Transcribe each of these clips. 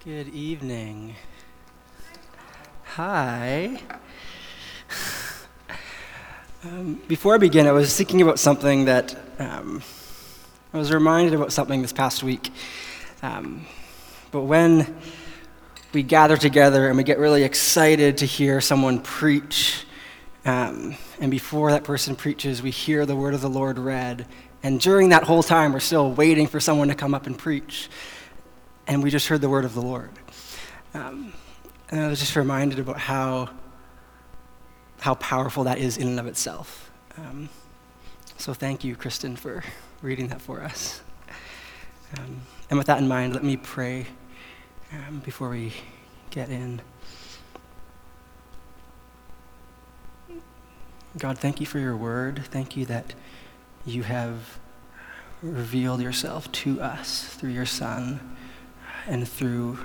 Good evening. Hi. Before I begin, I was thinking about something that I was reminded about something this past week. But when we gather together and we get really excited to hear someone preach, and before that person preaches, we hear the word of the Lord read, and during that whole time, we're still waiting for someone to come up and preach, and we just heard the word of the Lord. And I was just reminded about how powerful that is in and of itself. So thank you, Kristen, for reading that for us. And with that in mind, let me pray before we get in. God, thank you for your word. Thank you that you have revealed yourself to us through your Son and through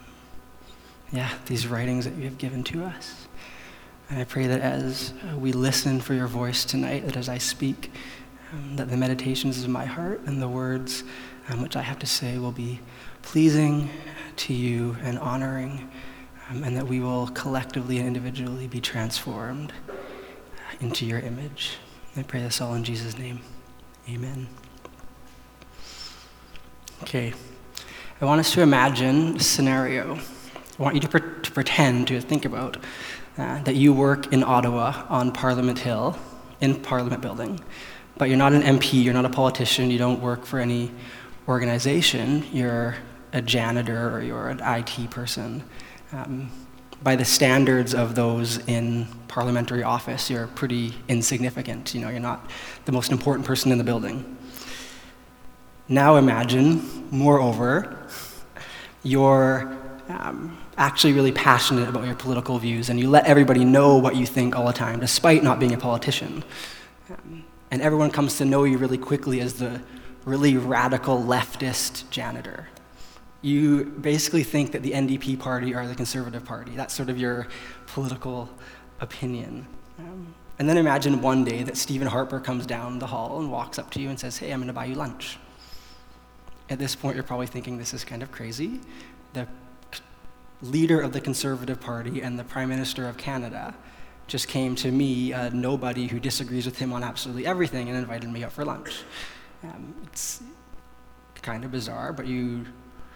these writings that you have given to us. And I pray that as we listen for your voice tonight, that as I speak, that the meditations of my heart and the words which I have to say will be pleasing to you and honoring, and that we will collectively and individually be transformed into your image. I pray this all in Jesus' name. Amen. Okay, I want us to imagine a scenario. I want you to pretend to think about that you work in Ottawa on Parliament Hill, in Parliament Building, but you're not an MP, you're not a politician, you don't work for any organization, you're a janitor or you're an IT person. By the standards of those in parliamentary office, you're pretty insignificant. You're not the most important person in the building. Now imagine, moreover, you're actually really passionate about your political views, and you let everybody know what you think all the time, despite not being a politician. And everyone comes to know you really quickly as the really radical leftist janitor. You basically think that the NDP party are the Conservative Party. That's sort of your political opinion. And then imagine one day that Stephen Harper comes down the hall and walks up to you and says, "Hey, I'm going to buy you lunch." At this point, you're probably thinking this is kind of crazy. The leader of the Conservative Party and the Prime Minister of Canada just came to me, nobody who disagrees with him on absolutely everything, and invited me out for lunch. It's kind of bizarre, but you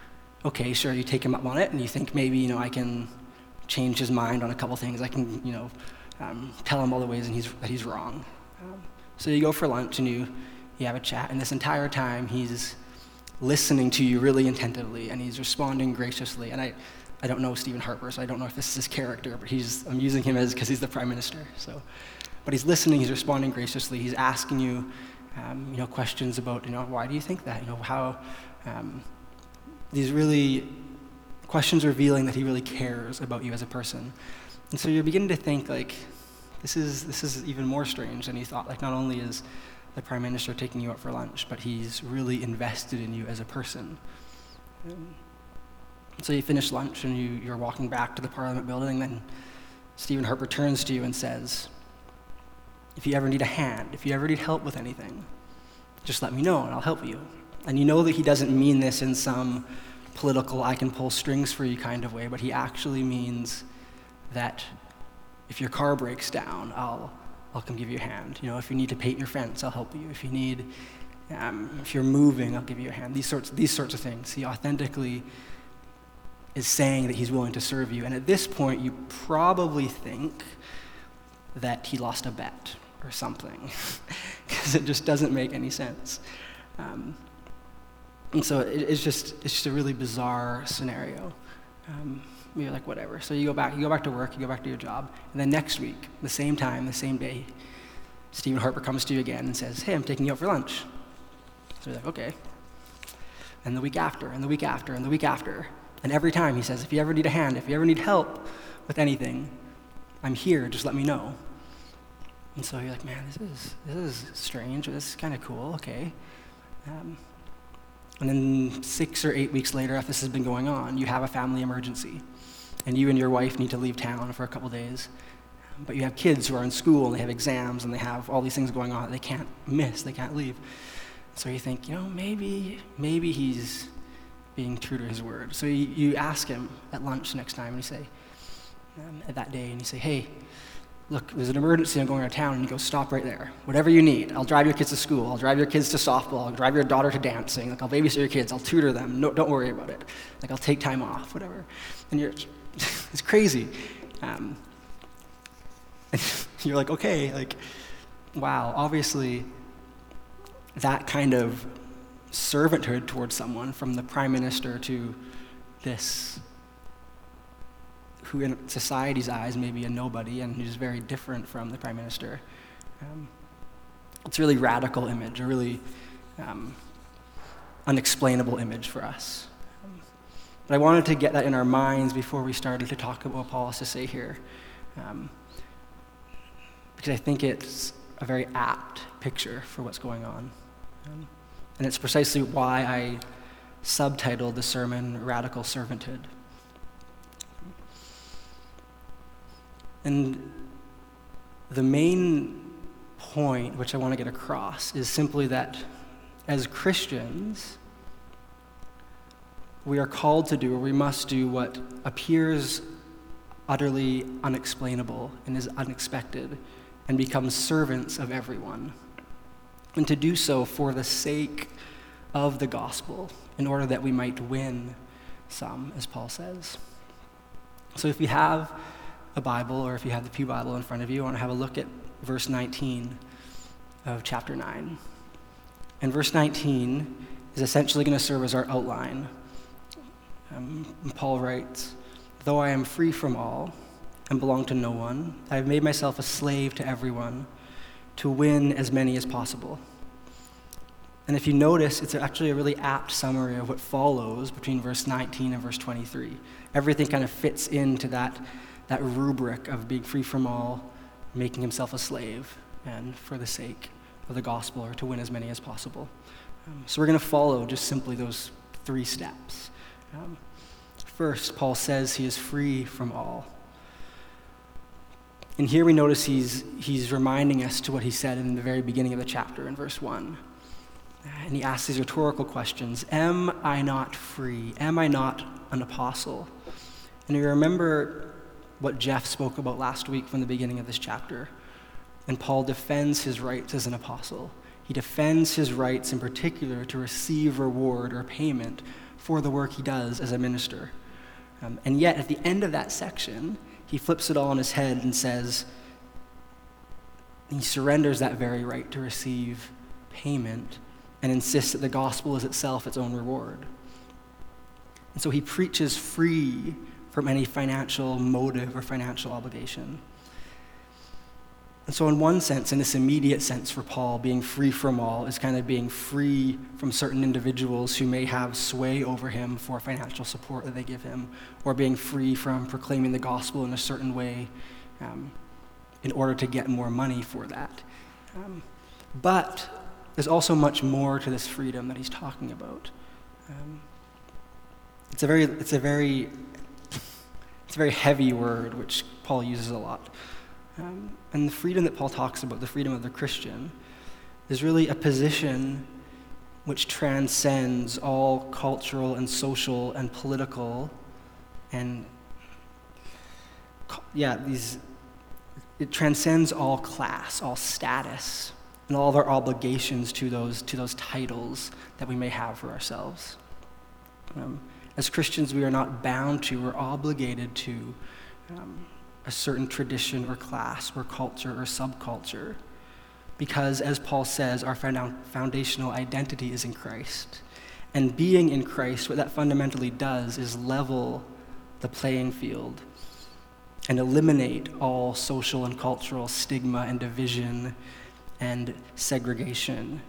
take him up on it, and you think maybe, I can change his mind on a couple things. I can, tell him all the ways that he's wrong. So you go for lunch, and you have a chat, and this entire time he's listening to you really attentively, and he's responding graciously. And I don't know Stephen Harper, so I don't know if this is his character, but I'm using him because he's the Prime Minister. But he's listening, he's responding graciously, he's asking you, questions about, why do you think that? How, these really questions revealing that he really cares about you as a person. And so you're beginning to think, this is even more strange than you thought. Not only is the Prime Minister taking you out for lunch, but he's really invested in you as a person. So you finish lunch and you're walking back to the Parliament building, then Stephen Harper turns to you and says, "If you ever need a hand, if you ever need help with anything, just let me know and I'll help you." And you know that he doesn't mean this in some political, I can pull strings for you kind of way, but he actually means that if your car breaks down, I'll come give you a hand. If you need to paint your fence, I'll help you. If you need, if you're moving, I'll give you a hand. These sorts of things. He authentically is saying that he's willing to serve you. And at this point, you probably think that he lost a bet or something, because it just doesn't make any sense. And so it's just a really bizarre scenario. You're like, whatever. So you go back to work, you go back to your job, and then next week, the same time, the same day, Stephen Harper comes to you again and says, "Hey, I'm taking you out for lunch." So you're like, okay. And the week after, and the week after, and the week after. And every time he says, "If you ever need a hand, if you ever need help with anything, I'm here, just let me know." And so you're like, man, this is strange, or this is kind of cool, okay. And then 6 or 8 weeks later, after this has been going on, you have a family emergency, and you and your wife need to leave town for a couple days. But you have kids who are in school, and they have exams, and they have all these things going on that they can't miss, they can't leave. So you think, maybe he's being true to his word. So you ask him at lunch next time, and you say, at that day, and you say, hey, look, there's an emergency, I'm going out of town, and you go, stop right there. Whatever you need. I'll drive your kids to school. I'll drive your kids to softball. I'll drive your daughter to dancing. Like, I'll babysit your kids. I'll tutor them. No, don't worry about it. Like, I'll take time off, whatever. And it's crazy. And you're like, okay, like, wow, obviously that kind of servanthood towards someone, from the prime minister to this, who in society's eyes may be a nobody and who's very different from the prime minister. It's a really radical image, a really unexplainable image for us. But I wanted to get that in our minds before we started to talk about what Paul has to say here, because I think it's a very apt picture for what's going on. And it's precisely why I subtitled the sermon Radical Servanthood. And the main point which I want to get across is simply that as Christians, we are called to do, or we must do, what appears utterly unexplainable and is unexpected, and become servants of everyone. And to do so for the sake of the gospel, in order that we might win some, as Paul says. So if you have a Bible, or if you have the Pew Bible in front of you, I want to have a look at verse 19 of chapter 9. And verse 19 is essentially going to serve as our outline. Paul writes, "Though I am free from all and belong to no one, I have made myself a slave to everyone to win as many as possible." And if you notice, it's actually a really apt summary of what follows between verse 19 and verse 23. Everything kind of fits into that rubric of being free from all, making himself a slave, and for the sake of the gospel, or to win as many as possible. So we're going to follow just simply those 3 steps. First, Paul says he is free from all. And here we notice he's reminding us to what he said in the very beginning of the chapter in verse 1. And he asks these rhetorical questions. Am I not free? Am I not an apostle? And you remember what Jeff spoke about last week from the beginning of this chapter. And Paul defends his rights as an apostle. He defends his rights in particular to receive reward or payment for the work he does as a minister. And yet at the end of that section, he flips it all on his head and says, he surrenders that very right to receive payment and insists that the gospel is itself its own reward. And so he preaches free from any financial motive or financial obligation. And so in one sense, in this immediate sense for Paul, being free from all is kind of being free from certain individuals who may have sway over him for financial support that they give him, or being free from proclaiming the gospel in a certain way in order to get more money for that. But there's also much more to this freedom that he's talking about. It's a very heavy word, which Paul uses a lot. And the freedom that Paul talks about, the freedom of the Christian, is really a position which transcends all cultural and social and political and it transcends all class, all status, and all of our obligations to those titles that we may have for ourselves. As Christians, we are not bound to or obligated to a certain tradition or class or culture or subculture, because, as Paul says, our foundational identity is in Christ. And being in Christ, what that fundamentally does is level the playing field and eliminate all social and cultural stigma and division and segregation.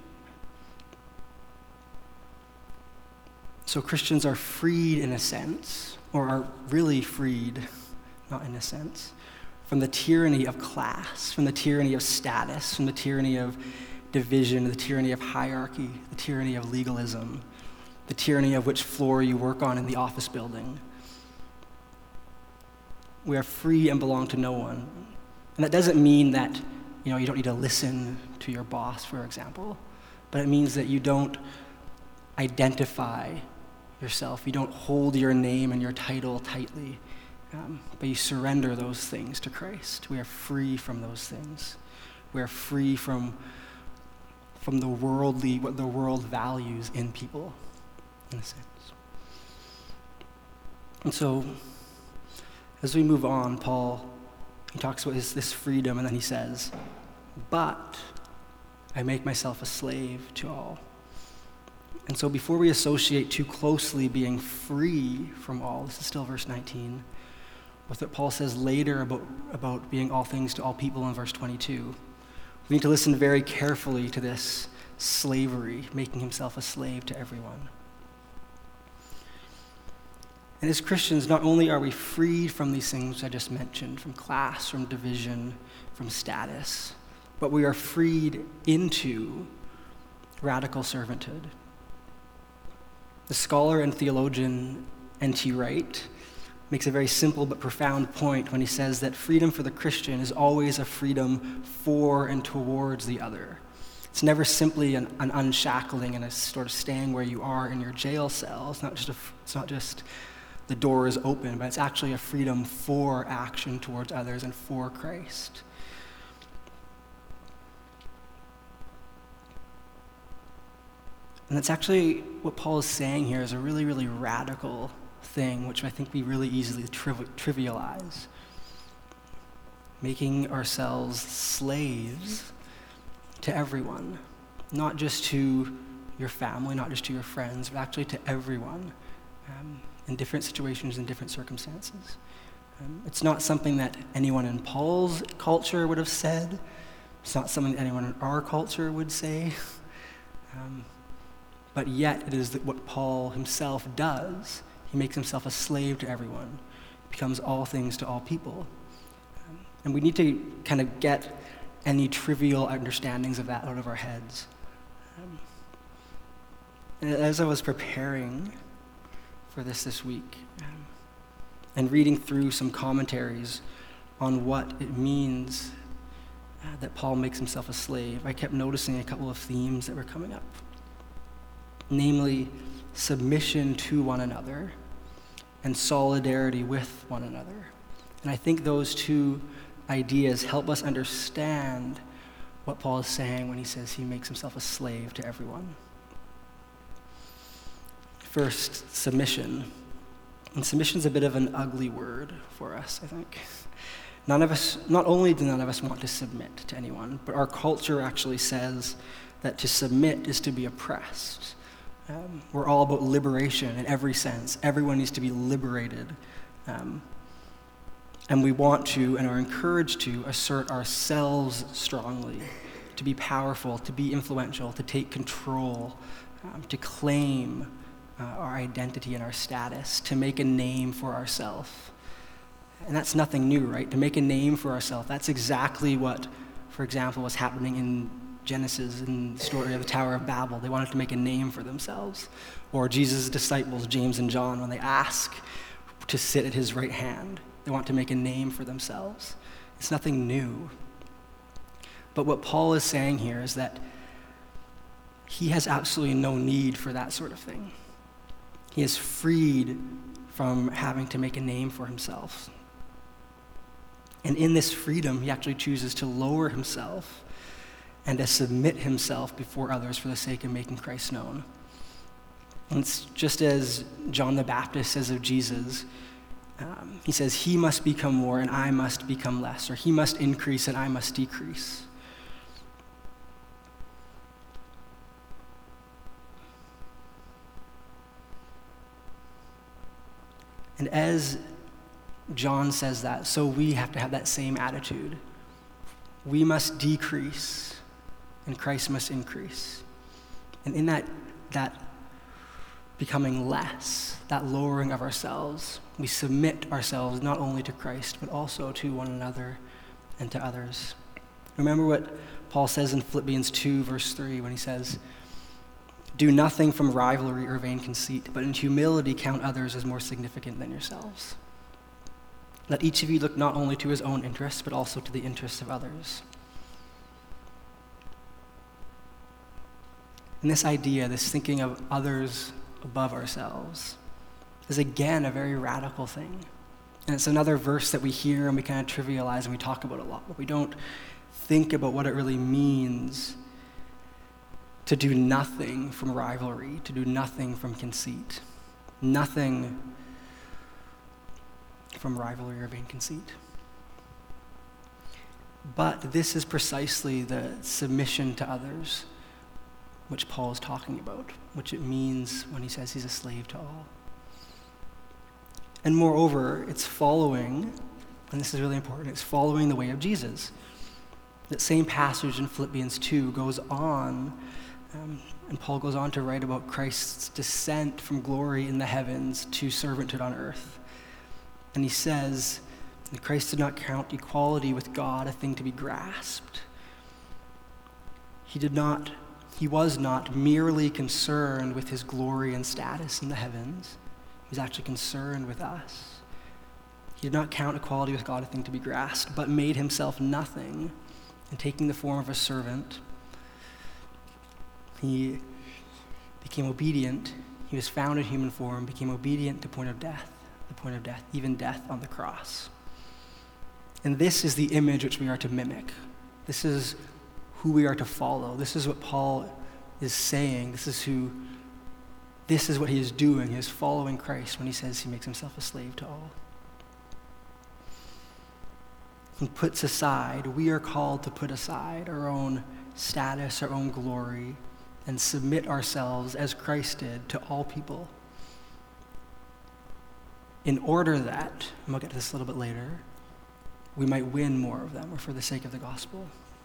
So Christians are freed in a sense, or are really freed, not in a sense, from the tyranny of class, from the tyranny of status, from the tyranny of division, the tyranny of hierarchy, the tyranny of legalism, the tyranny of which floor you work on in the office building. We are free and belong to no one. And that doesn't mean that, you don't need to listen to your boss, for example, but it means that you don't identify yourself. You don't hold your name and your title tightly, but you surrender those things to Christ. We are free from those things. We are free from the worldly, what the world values in people, in a sense. And so, as we move on, Paul, he talks about this freedom, and then he says, but I make myself a slave to all. And so before we associate too closely being free from all, this is still verse 19, with what Paul says later about being all things to all people in verse 22, we need to listen very carefully to this slavery, making himself a slave to everyone. And as Christians, not only are we freed from these things I just mentioned, from class, from division, from status, but we are freed into radical servanthood. The scholar and theologian N.T. Wright makes a very simple but profound point when he says that freedom for the Christian is always a freedom for and towards the other. It's never simply an unshackling and a sort of staying where you are in your jail cell. It's not just the door is open, but it's actually a freedom for action towards others and for Christ. And that's actually what Paul is saying here is a really, really radical thing, which I think we really easily trivialize. Making ourselves slaves to everyone, not just to your family, not just to your friends, but actually to everyone in different situations and different circumstances. It's not something that anyone in Paul's culture would have said. It's not something that anyone in our culture would say. But yet it is what Paul himself does. He makes himself a slave to everyone, becomes all things to all people. And we need to kind of get any trivial understandings of that out of our heads. And as I was preparing for this week, and reading through some commentaries on what it means that Paul makes himself a slave, I kept noticing a couple of themes that were coming up. Namely, submission to one another and solidarity with one another. And I think those two ideas help us understand what Paul is saying when he says he makes himself a slave to everyone. First, submission. And submission is a bit of an ugly word for us, I think. Not only do none of us want to submit to anyone, but our culture actually says that to submit is to be oppressed. We're all about liberation in every sense. Everyone needs to be liberated. And we want to and are encouraged to assert ourselves strongly, to be powerful, to be influential, to take control, to claim our identity and our status, to make a name for ourselves. And that's nothing new, right? To make a name for ourselves. That's exactly what, for example, was happening in Genesis, in the story of the Tower of Babel. They wanted to make a name for themselves. Or Jesus' disciples, James and John, when they ask to sit at his right hand, they want to make a name for themselves. It's nothing new. But what Paul is saying here is that he has absolutely no need for that sort of thing. He is freed from having to make a name for himself. And in this freedom, he actually chooses to lower himself and to submit himself before others for the sake of making Christ known. And it's just as John the Baptist says of Jesus, he says, he must become more and I must become less, or he must increase and I must decrease. And as John says that, so we have to have that same attitude. We must decrease and Christ must increase. And in that becoming less, that lowering of ourselves, we submit ourselves not only to Christ, but also to one another and to others. Remember what Paul says in Philippians 2, verse 3, when he says, do nothing from rivalry or vain conceit, but in humility count others as more significant than yourselves. Let each of you look not only to his own interests, but also to the interests of others. And this idea, this thinking of others above ourselves is again a very radical thing. And it's another verse that we hear and we kind of trivialize and we talk about a lot, but we don't think about what it really means to do nothing from rivalry, to do nothing from conceit, nothing from rivalry or vain conceit. But this is precisely the submission to others which Paul is talking about, which it means when he says he's a slave to all. And moreover, it's following, and this is really important, it's following the way of Jesus. That same passage in Philippians 2 goes on, and Paul goes on to write about Christ's descent from glory in the heavens to servanthood on earth. And he says that Christ did not count equality with God a thing to be grasped. He was not merely concerned with his glory and status in the heavens. He was actually concerned with us. He did not count equality with God a thing to be grasped, but made himself nothing, and taking the form of a servant, he became obedient. He was found in human form, became obedient to the point of death, even death on the cross. And this is the image which we are to mimic. This is who we are to follow. This is what Paul is saying. This is what he is doing. He is following Christ when he says he makes himself a slave to all. He puts aside, we are called to put aside our own status, our own glory, and submit ourselves as Christ did to all people. In order that, and we'll get to this a little bit later, we might win more of them, or for the sake of the gospel.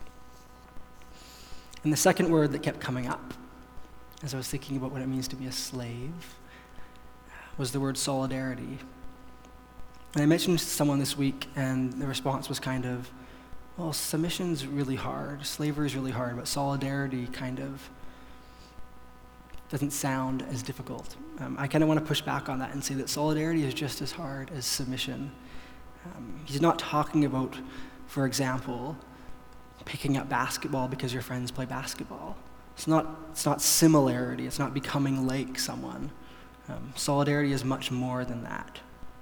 And the second word that kept coming up as I was thinking about what it means to be a slave was the word solidarity. And I mentioned to someone this week, and the response was kind of, well, submission's really hard, slavery is really hard, but solidarity kind of doesn't sound as difficult. I kind of want to push back on that and say that solidarity is just as hard as submission. He's not talking about, for example, picking up basketball because your friends play basketball. It's not similarity. It's not becoming like someone. Solidarity is much more than that.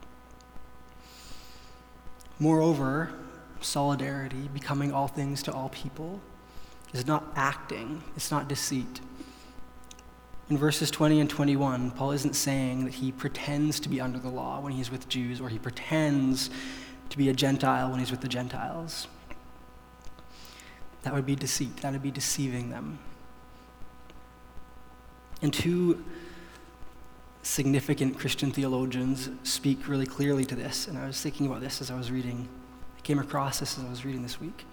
Moreover, solidarity, becoming all things to all people, is not acting. It's not deceit. In verses 20 and 21, Paul isn't saying that he pretends to be under the law when he's with Jews, or he pretends to be a Gentile when he's with the Gentiles. That would be deceit. That would be deceiving them. And two significant Christian theologians speak really clearly to this, and I was thinking about this as I was reading. I came across this as I was reading this week.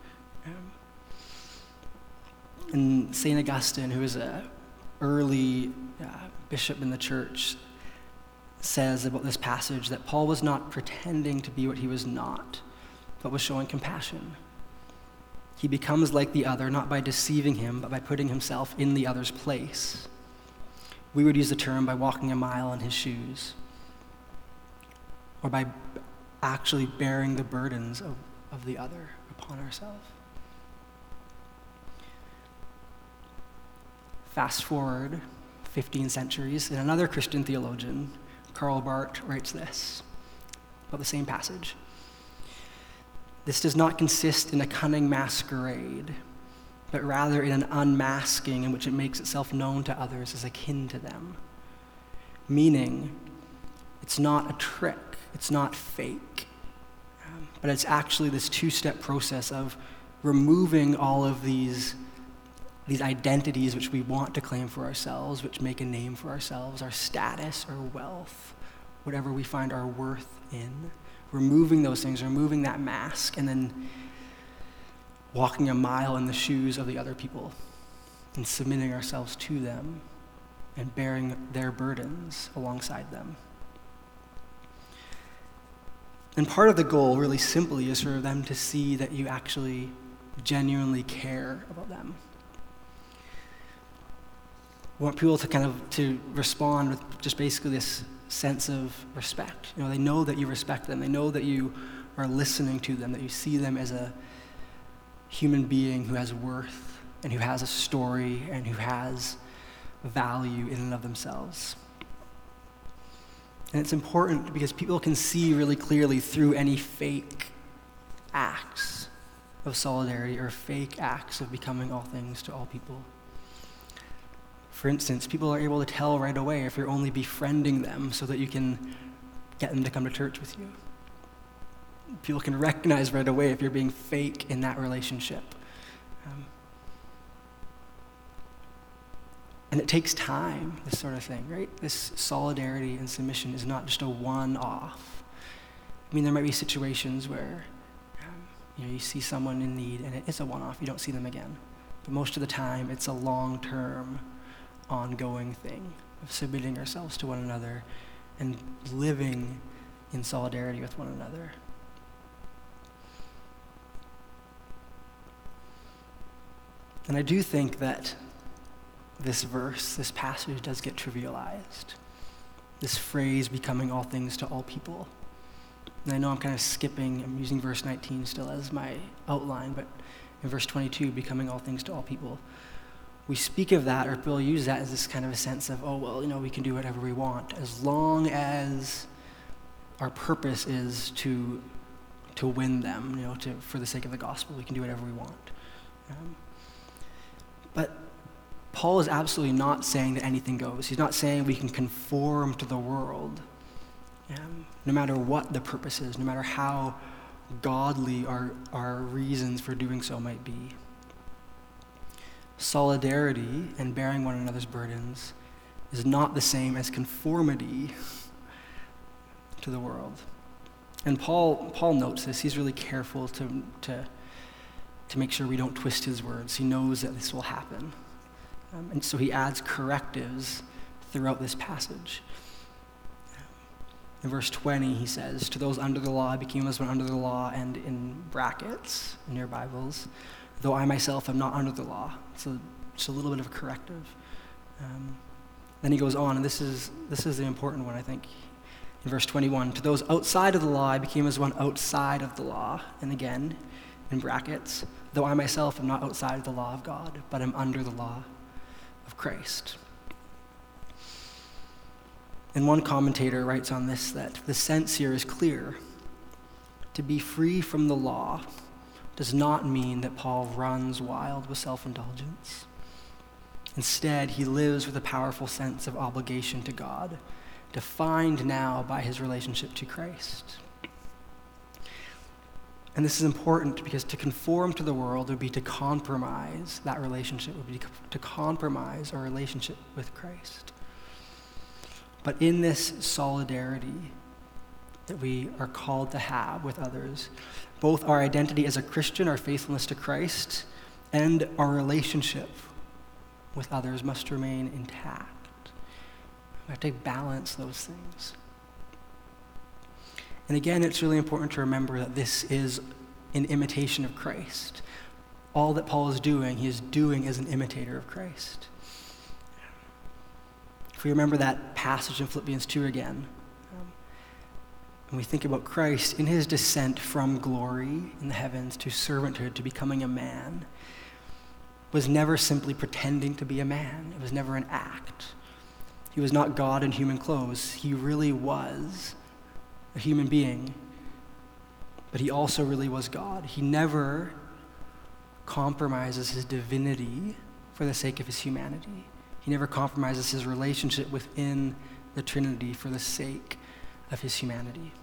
And St. Augustine, who is an early bishop in the church, says about this passage that Paul was not pretending to be what he was not, but was showing compassion. He becomes like the other, not by deceiving him, but by putting himself in the other's place. We would use the term by walking a mile in his shoes, or by actually bearing the burdens of the other upon ourselves. Fast forward 15 centuries, and another Christian theologian, Karl Barth, writes this about the same passage. This does not consist in a cunning masquerade, but rather in an unmasking in which it makes itself known to others as akin to them. Meaning, it's not a trick, it's not fake, but it's actually this two-step process of removing all of these identities which we want to claim for ourselves, which make a name for ourselves, our status, our wealth, whatever we find our worth in. Removing those things, removing that mask, and then walking a mile in the shoes of the other people and submitting ourselves to them and bearing their burdens alongside them. And part of the goal, really simply, is for them to see that you actually genuinely care about them. We want people to respond with just basically this sense of respect. They know that you respect them. They know that you are listening to them, that you see them as a human being who has worth and who has a story and who has value in and of themselves. And it's important because people can see really clearly through any fake acts of solidarity or fake acts of becoming all things to all people. For instance, people are able to tell right away if you're only befriending them so that you can get them to come to church with you. People can recognize right away if you're being fake in that relationship. And it takes time, this sort of thing, right? This solidarity and submission is not just a one-off. I mean, there might be situations where you see someone in need and it is a one-off, you don't see them again. But most of the time, it's a long-term, ongoing thing of submitting ourselves to one another and living in solidarity with one another. And I do think that this verse, this passage does get trivialized. This phrase, becoming all things to all people. And I know I'm kind of skipping, I'm using verse 19 still as my outline, but in verse 22, becoming all things to all people, we speak of that, or we'll use that as this kind of a sense of, oh, well, we can do whatever we want, as long as our purpose is to win them, for the sake of the gospel, we can do whatever we want. But Paul is absolutely not saying that anything goes. He's not saying we can conform to the world, no matter what the purpose is, no matter how godly our reasons for doing so might be. Solidarity and bearing one another's burdens is not the same as conformity to the world. And Paul notes this. He's really careful to make sure we don't twist his words. He knows that this will happen. And so he adds correctives throughout this passage. In verse 20, he says, to those under the law, I became as one under the law, and in brackets in your Bibles, though I myself am not under the law. So just a little bit of a corrective. Then he goes on, and this is the important one, I think. In verse 21, to those outside of the law, I became as one outside of the law. And again, in brackets, though I myself am not outside of the law of God, but am under the law of Christ. And one commentator writes on this that the sense here is clear. To be free from the law does not mean that Paul runs wild with self-indulgence. Instead, he lives with a powerful sense of obligation to God, defined now by his relationship to Christ. And this is important because to conform to the world would be to compromise that relationship, would be to compromise our relationship with Christ. But in this solidarity that we are called to have with others, both our identity as a Christian, our faithfulness to Christ, and our relationship with others must remain intact. We have to balance those things. And again, it's really important to remember that this is an imitation of Christ. All that Paul is doing, he is doing as an imitator of Christ. If we remember that passage in Philippians 2 again, and we think about Christ in his descent from glory in the heavens to servanthood, to becoming a man, was never simply pretending to be a man. It was never an act. He was not God in human clothes. He really was a human being, but he also really was God. He never compromises his divinity for the sake of his humanity. He never compromises his relationship within the Trinity for the sake of his humanity.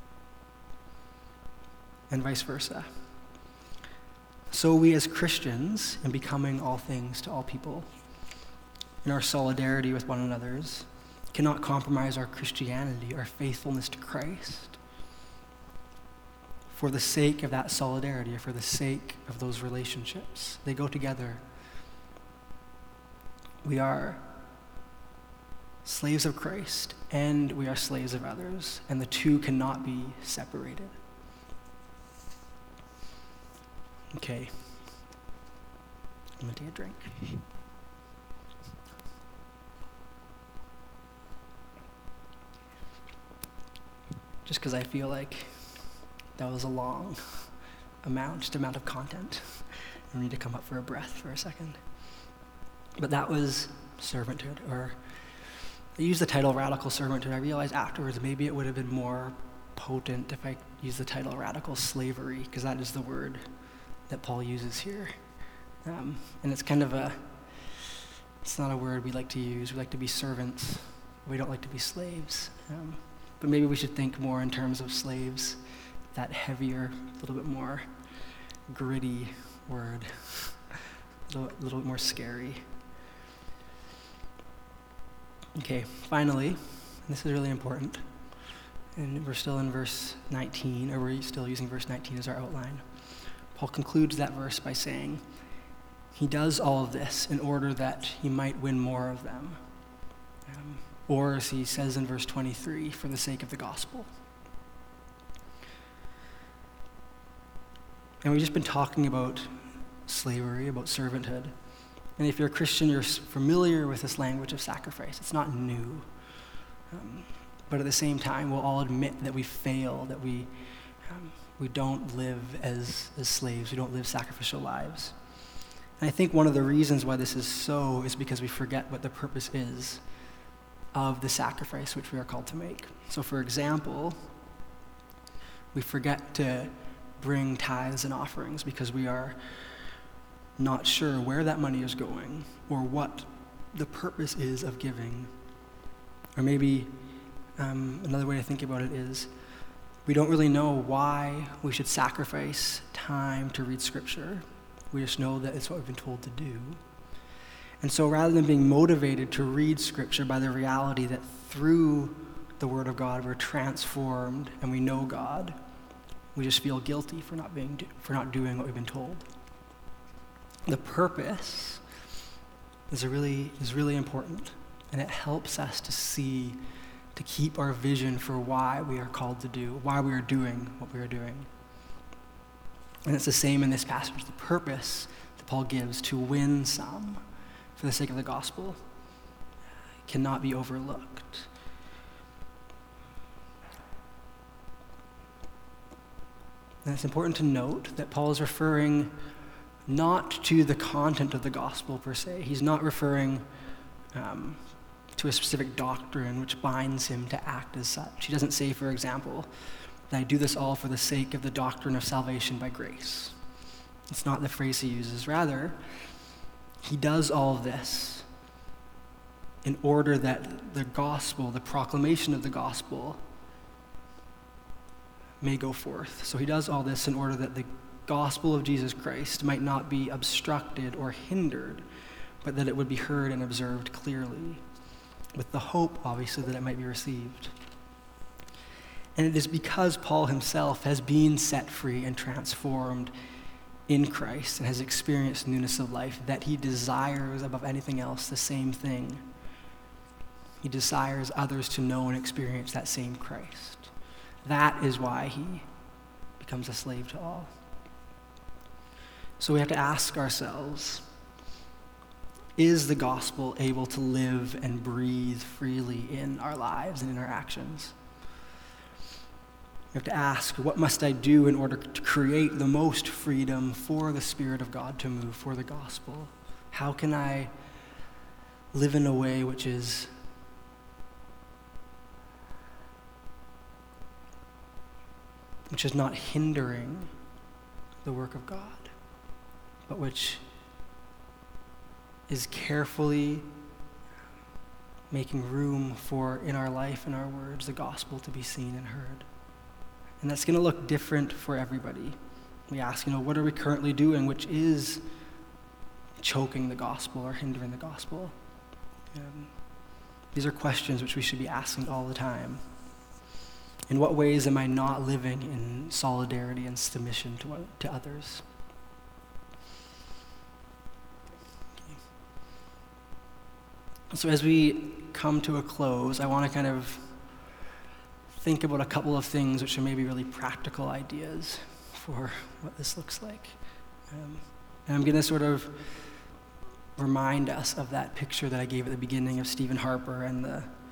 And vice versa. So we as Christians, in becoming all things to all people, in our solidarity with one another, cannot compromise our Christianity, our faithfulness to Christ, for the sake of that solidarity, or for the sake of those relationships. They go together. We are slaves of Christ, and we are slaves of others, and the two cannot be separated. Okay. I'm going to take a drink. Just because I feel like that was a long amount of content. I need to come up for a breath for a second. But that was servanthood, or used the title radical servant, and I realized afterwards maybe it would have been more potent if I used the title radical slavery, because that is the word that Paul uses here. And it's kind of it's not a word we like to use. We like to be servants. We don't like to be slaves. But maybe we should think more in terms of slaves, that heavier, a little bit more gritty word, a little bit more scary. Okay, finally, and this is really important, and we're still in verse 19, or we're still using verse 19 as our outline. Paul concludes that verse by saying, he does all of this in order that he might win more of them. Or as he says in verse 23, for the sake of the gospel. And we've just been talking about slavery, about servanthood. And if you're a Christian, you're familiar with this language of sacrifice. It's not new. But at the same time, we'll all admit that we fail, that we don't live as slaves. We don't live sacrificial lives. And I think one of the reasons why this is so is because we forget what the purpose is of the sacrifice which we are called to make. So for example, we forget to bring tithes and offerings because we are not sure where that money is going or what the purpose is of giving. Or maybe another way to think about it is we don't really know why we should sacrifice time to read Scripture. We just know that it's what we've been told to do. And so rather than being motivated to read Scripture by the reality that through the Word of God we're transformed and we know God, we just feel guilty for not doing what we've been told. The purpose is really important, and it helps us to keep our vision for why we are called to do, why we are doing what we are doing. And it's the same in this passage. The purpose that Paul gives to win some for the sake of the gospel cannot be overlooked. And it's important to note that Paul is referring not to the content of the gospel per se. He's not referring to a specific doctrine which binds him to act as such. He doesn't say, for example, that I do this all for the sake of the doctrine of salvation by grace. It's not the phrase he uses. Rather, he does all of this in order that the gospel, the proclamation of the gospel, may go forth. So he does all this in order that the gospel of Jesus Christ might not be obstructed or hindered, but that it would be heard and observed clearly, with the hope, obviously, that it might be received. And it is because Paul himself has been set free and transformed in Christ and has experienced newness of life that he desires above anything else the same thing. He desires others to know and experience that same Christ. That is why he becomes a slave to all. So we have to ask ourselves, is the gospel able to live and breathe freely in our lives and in our actions? We have to ask, what must I do in order to create the most freedom for the Spirit of God to move, for the gospel? How can I live in a way which is not hindering the work of God, but which is carefully making room for, in our life and our words, the gospel to be seen and heard? And that's going to look different for everybody. We ask, what are we currently doing which is choking the gospel or hindering the gospel? These are questions which we should be asking all the time. In what ways am I not living in solidarity and submission to others? Okay. So as we come to a close, I want to kind of think about a couple of things which are maybe really practical ideas for what this looks like. And I'm going to sort of remind us of that picture that I gave at the beginning of Stephen Harper and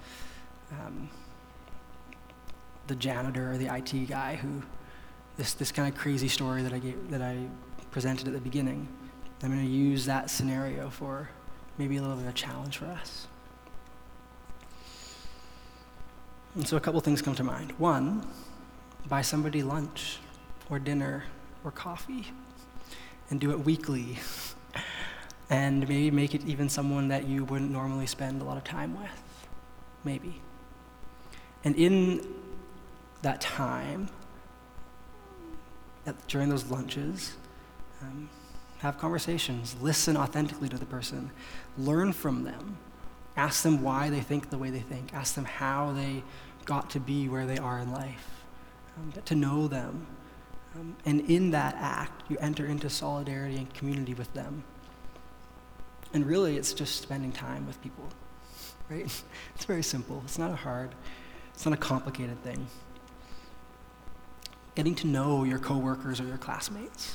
the janitor or the IT guy who, this kind of crazy story that I presented at the beginning. I'm going to use that scenario for maybe a little bit of a challenge for us. And so a couple things come to mind. One, buy somebody lunch or dinner or coffee and do it weekly. And maybe make it even someone that you wouldn't normally spend a lot of time with. Maybe. And in that time, during those lunches, have conversations, listen authentically to the person, learn from them, ask them why they think the way they think, ask them how they got to be where they are in life, get to know them. And in that act, you enter into solidarity and community with them. And really, it's just spending time with people, right? It's very simple. It's not it's not a complicated thing. Getting to know your coworkers or your classmates.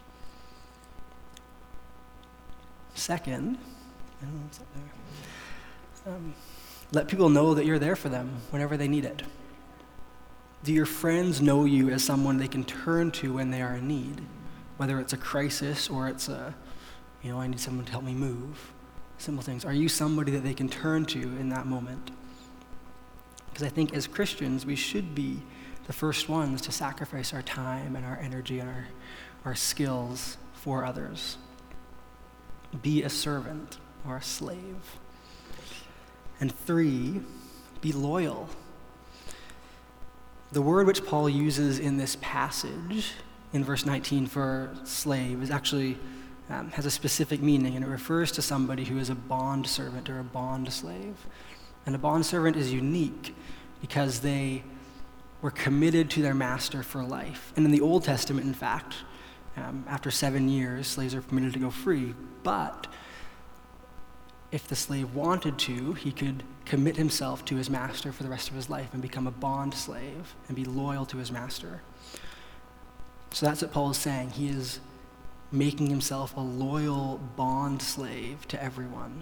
Second, I don't know what's up there. Let people know that you're there for them whenever they need it. Do your friends know you as someone they can turn to when they are in need? Whether it's a crisis or it's I need someone to help me move. Simple things. Are you somebody that they can turn to in that moment? Because I think as Christians, we should be the first ones to sacrifice our time and our energy and our skills for others. Be a servant or a slave. And 3, be loyal. The word which Paul uses in this passage, in verse 19 for slave, is actually has a specific meaning, and it refers to somebody who is a bond servant or a bond slave. And a bond servant is unique because they were committed to their master for life. And in the Old Testament, in fact, after 7 years, slaves are permitted to go free. But if the slave wanted to, he could commit himself to his master for the rest of his life and become a bond slave and be loyal to his master. So that's what Paul is saying. He is making himself a loyal bond slave to everyone.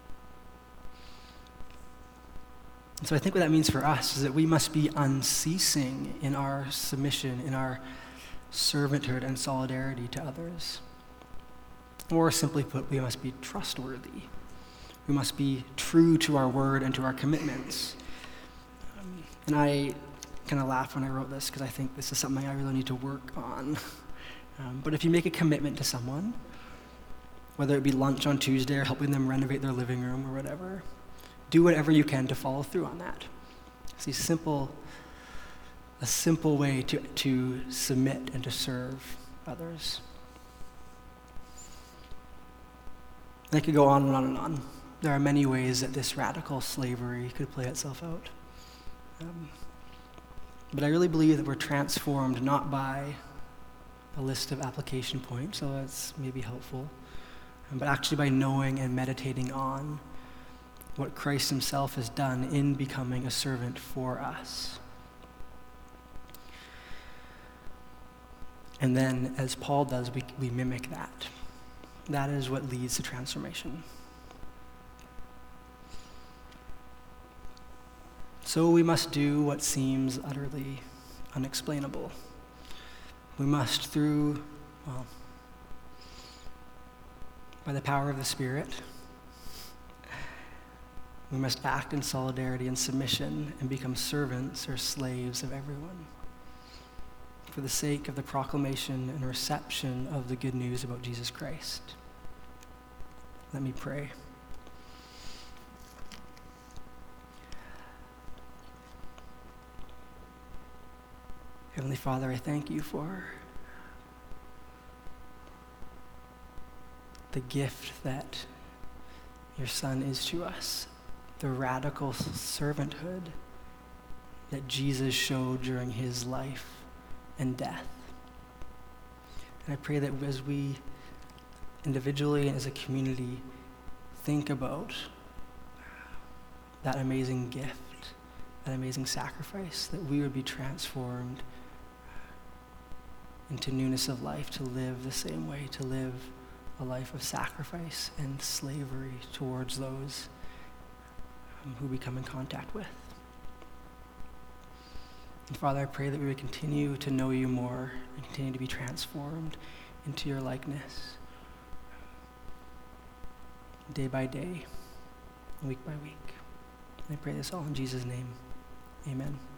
And so I think what that means for us is that we must be unceasing in our submission, in our servanthood and solidarity to others. Or simply put, we must be trustworthy. We must be true to our word and to our commitments. And I kind of laughed when I wrote this because I think this is something I really need to work on. But if you make a commitment to someone, whether it be lunch on Tuesday or helping them renovate their living room or whatever, do whatever you can to follow through on that. It's a simple way to submit and to serve others. And I could go on and on and on. There are many ways that this radical slavery could play itself out. But I really believe that we're transformed not by a list of application points, so that's maybe helpful, but actually by knowing and meditating on what Christ himself has done in becoming a servant for us. And then, as Paul does, we mimic that. That is what leads to transformation. So we must do what seems utterly unexplainable. We must, by the power of the Spirit, we must act in solidarity and submission and become servants or slaves of everyone for the sake of the proclamation and reception of the good news about Jesus Christ. Let me pray. Heavenly Father, I thank you for the gift that your Son is to us, the radical servanthood that Jesus showed during his life and death. And I pray that as we individually and as a community think about that amazing gift, that amazing sacrifice, that we would be transformed into newness of life, to live the same way, to live a life of sacrifice and slavery towards those who we come in contact with. And Father, I pray that we would continue to know you more and continue to be transformed into your likeness day by day, week by week. And I pray this all in Jesus' name. Amen.